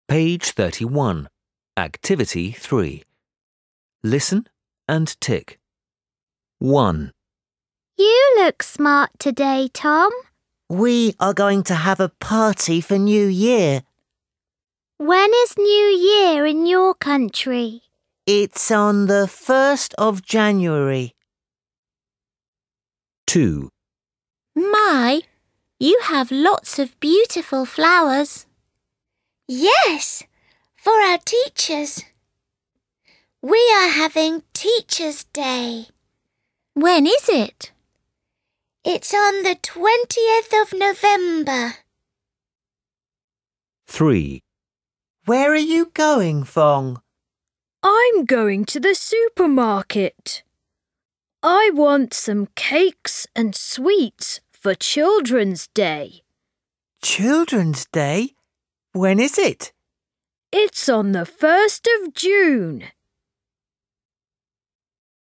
Page 31. Activity 3. Listen and tick. 1, You look smart today, Tom. We are going to have a party for New Year. When is New Year in your country? It's on the 1st of January. 2, My, you have lots of beautiful flowers. Yes, for our teachers. We are having Teachers' Day. When is it? It's on the 20th of November. 3, Where are you going, Fong? I'm going to the supermarket. I want some cakes and sweets for Children's Day. Children's Day? When is it? It's on the 1st of June.